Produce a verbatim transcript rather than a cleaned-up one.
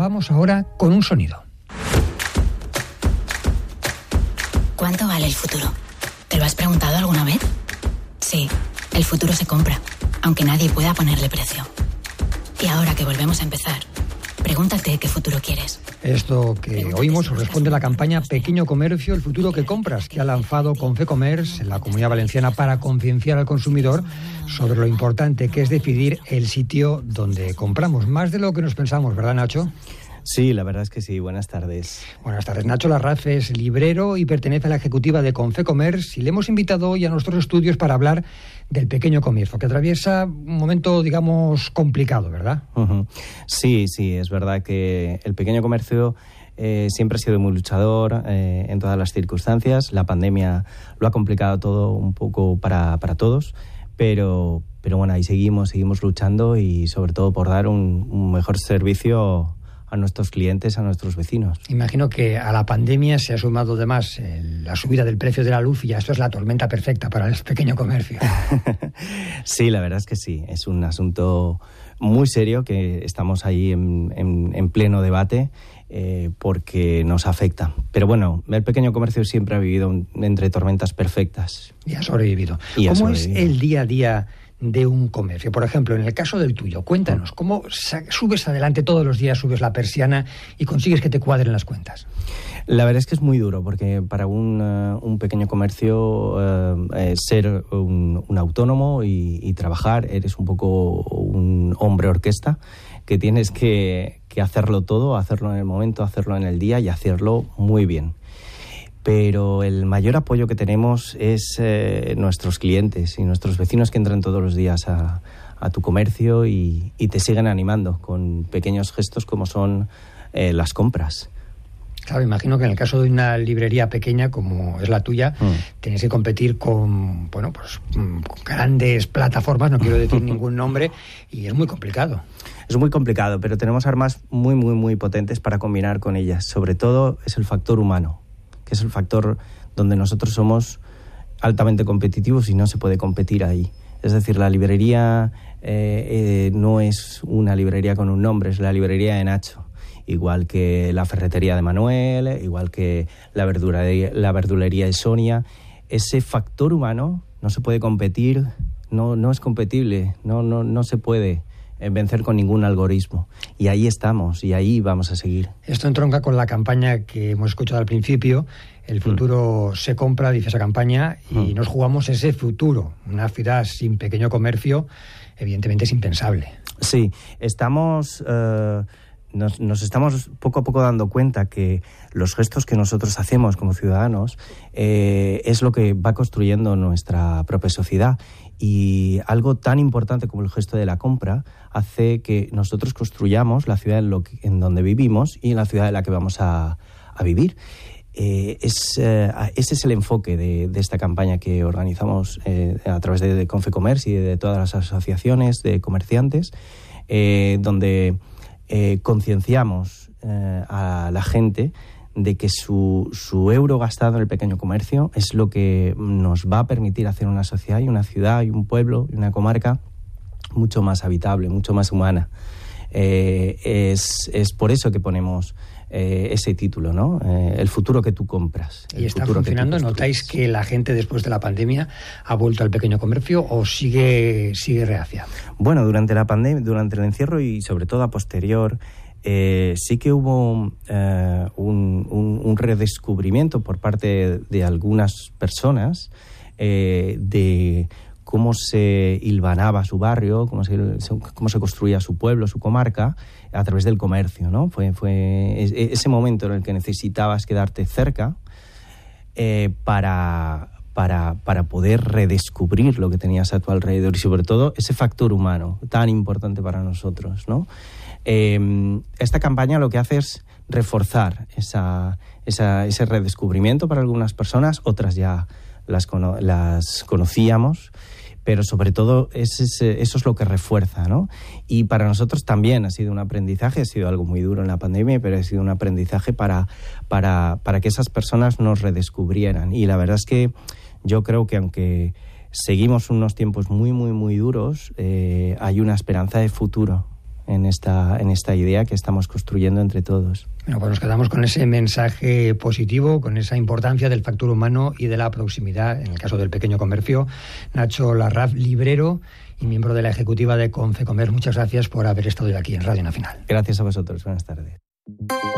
Vamos ahora con un sonido. ¿Cuánto vale el futuro? ¿Te lo has preguntado alguna vez? Sí, el futuro se compra, aunque nadie pueda ponerle precio. Y ahora que volvemos a empezar, pregúntate qué futuro quieres. Esto que oímos responde a la campaña Pequeño Comercio, el futuro que compras, que ha lanzado Confecommerce en la Comunidad Valenciana para concienciar al consumidor sobre lo importante que es decidir el sitio donde compramos. Más de lo que nos pensamos, ¿verdad, Nacho? Sí, la verdad es que sí. Buenas tardes. Buenas tardes. Nacho Larraz es librero y pertenece a la ejecutiva de Confecommerce y le hemos invitado hoy a nuestros estudios para hablar del pequeño comercio, que atraviesa un momento, digamos, complicado, ¿verdad? Uh-huh. Sí, sí, es verdad que el pequeño comercio eh, siempre ha sido muy luchador eh, en todas las circunstancias. La pandemia lo ha complicado todo un poco para, para todos, pero, pero bueno, ahí seguimos, seguimos luchando y sobre todo por dar un, un mejor servicio a nuestros clientes, a nuestros vecinos. Imagino que a la pandemia se ha sumado además eh, la subida del precio de la luz y ya esto es la tormenta perfecta para el pequeño comercio. Sí, la verdad es que sí. Es un asunto muy serio que estamos ahí en, en, en pleno debate eh, porque nos afecta. Pero bueno, el pequeño comercio siempre ha vivido un, entre tormentas perfectas. Y ha sobrevivido. Y ha ¿Cómo sobrevivido. es el día a día de un comercio? Por ejemplo, en el caso del tuyo, cuéntanos, ¿cómo subes adelante todos los días, subes la persiana y consigues que te cuadren las cuentas? La verdad es que es muy duro, porque para un, uh, un pequeño comercio uh, eh, ser un, un autónomo y, y trabajar, eres un poco un hombre orquesta, que tienes que, que hacerlo todo, hacerlo en el momento, hacerlo en el día y hacerlo muy bien. Pero el mayor apoyo que tenemos es eh, nuestros clientes y nuestros vecinos que entran todos los días a, a tu comercio y, y te siguen animando con pequeños gestos como son eh, las compras. Claro, imagino que en el caso de una librería pequeña como es la tuya, mm. tenéis que competir con, bueno, pues con grandes plataformas, no quiero decir ningún nombre, y es muy complicado. Es muy complicado, pero tenemos armas muy, muy, muy potentes para combinar con ellas. Sobre todo es el factor humano, que es el factor donde nosotros somos altamente competitivos y no se puede competir ahí. Es decir, la librería eh, eh, no es una librería con un nombre, es la librería de Nacho. Igual que la ferretería de Manuel, igual que la verdulería, la verdulería de Sonia. Ese factor humano no se puede competir, no, no es competible, no, no, no se puede vencer con ningún algoritmo. Y ahí estamos, y ahí vamos a seguir. Esto entronca con la campaña que hemos escuchado al principio. El futuro mm. se compra, dice esa campaña, y mm. nos jugamos ese futuro. Una ciudad sin pequeño comercio, evidentemente es impensable. Sí, estamos... Uh... Nos, nos estamos poco a poco dando cuenta que los gestos que nosotros hacemos como ciudadanos eh, es lo que va construyendo nuestra propia sociedad. Y algo tan importante como el gesto de la compra hace que nosotros construyamos la ciudad en, lo que, en donde vivimos y la ciudad en la que vamos a, a vivir. Eh, es, eh, ese es el enfoque de, de esta campaña que organizamos eh, a través de, de Confecommerce y de, de todas las asociaciones de comerciantes, eh, donde... Eh, concienciamos eh, a la gente de que su, su euro gastado en el pequeño comercio es lo que nos va a permitir hacer una sociedad y una ciudad y un pueblo y una comarca mucho más habitable, mucho más humana. Eh, es, es por eso que ponemos eh, ese título, ¿no? Eh, el futuro que tú compras. ¿Y está funcionando? ¿Notáis que la gente después de la pandemia ha vuelto al pequeño comercio o sigue, sigue reacia? Bueno, durante la pandemia, durante el encierro y sobre todo a posterior, eh, sí que hubo eh, un, un, un redescubrimiento por parte de algunas personas eh, de cómo se hilvanaba su barrio, cómo se, cómo se construía su pueblo, su comarca, a través del comercio, ¿no? Fue, fue ese momento en el que necesitabas quedarte cerca eh, para, para, para poder redescubrir lo que tenías a tu alrededor y sobre todo ese factor humano tan importante para nosotros, ¿no? Eh, esta campaña lo que hace es reforzar esa, esa, ese redescubrimiento para algunas personas, otras ya las, cono- las conocíamos, pero sobre todo es ese, eso es lo que refuerza, ¿no? Y para nosotros también ha sido un aprendizaje, ha sido algo muy duro en la pandemia, pero ha sido un aprendizaje para, para, para que esas personas nos redescubrieran. Y la verdad es que yo creo que aunque seguimos unos tiempos muy, muy, muy duros, eh, hay una esperanza de futuro. en esta, en esta idea que estamos construyendo entre todos. Bueno, pues nos quedamos con ese mensaje positivo, con esa importancia del factor humano y de la proximidad, en el caso del pequeño comercio. Nacho Larraz, librero y miembro de la ejecutiva de Confecomer, muchas gracias por haber estado hoy aquí en Radio Nacional. Gracias a vosotros, buenas tardes.